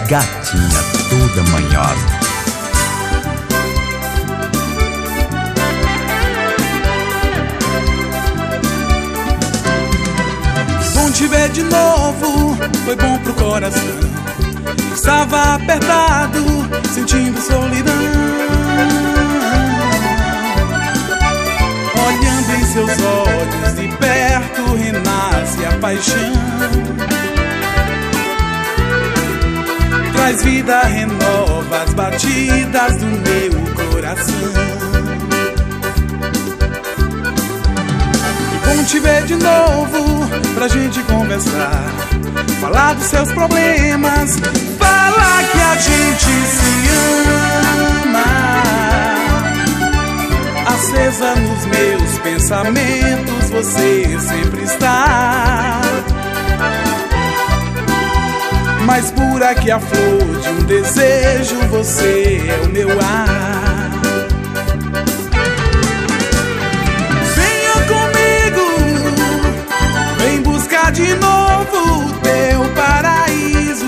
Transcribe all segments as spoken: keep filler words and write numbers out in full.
Gatinha toda manhosa. Bom te ver de novo, foi bom pro coração. Estava apertado, sentindo solidão. Olhando em seus olhos, de perto renasce a paixão. Traz vida, renova as batidas do meu coração. Bom te ver de novo, pra gente conversar, falar dos seus problemas, falar que a gente se ama. Acesa nos meus pensamentos, você sempre está. Mais pura que a flor de um desejo, você é o meu ar. Venha comigo, vem buscar de novo o teu paraíso.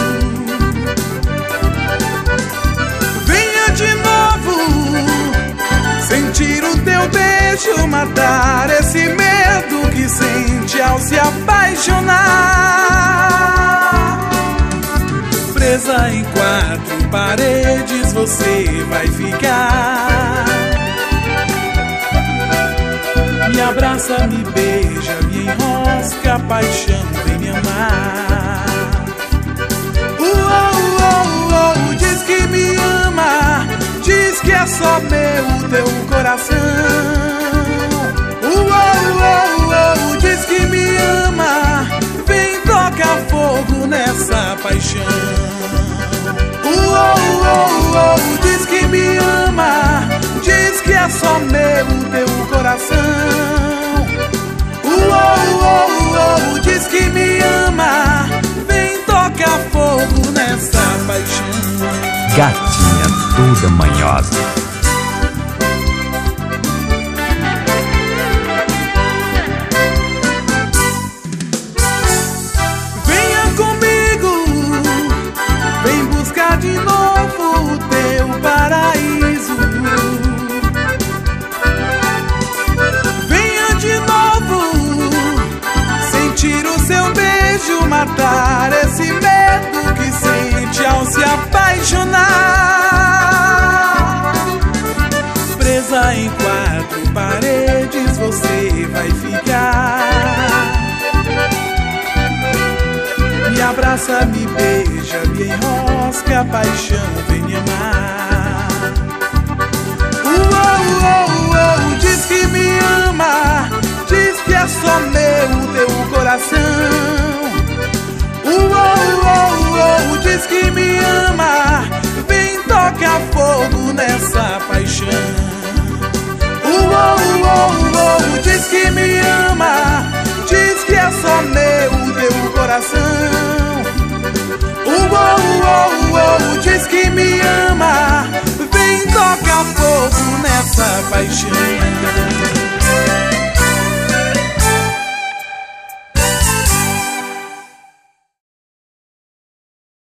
Venha de novo, sentir o teu beijo, matar esse medo que sente ao se apaixonar. Presa em quatro paredes, você vai ficar. Me abraça, me beija, me enrosca, a paixão vem me amar. Uou, uou, uou, diz que me ama, diz que é só meu teu coração. Uou, uou, uou, diz que me ama, vem tocar fogo nessa paixão. Uou, uou, uou, diz que me ama, diz que é só meu teu coração. Uou, uou, uou, diz que me ama, vem tocar fogo nessa paixão. Gatinha toda manhosa. De novo o teu paraíso. Venha de novo, sentir o seu beijo, matar esse medo que sente ao se apaixonar. Presa em quatro paredes, você vai ficar. Me abraça, me beija, me enrosca, a paixão vem me amar.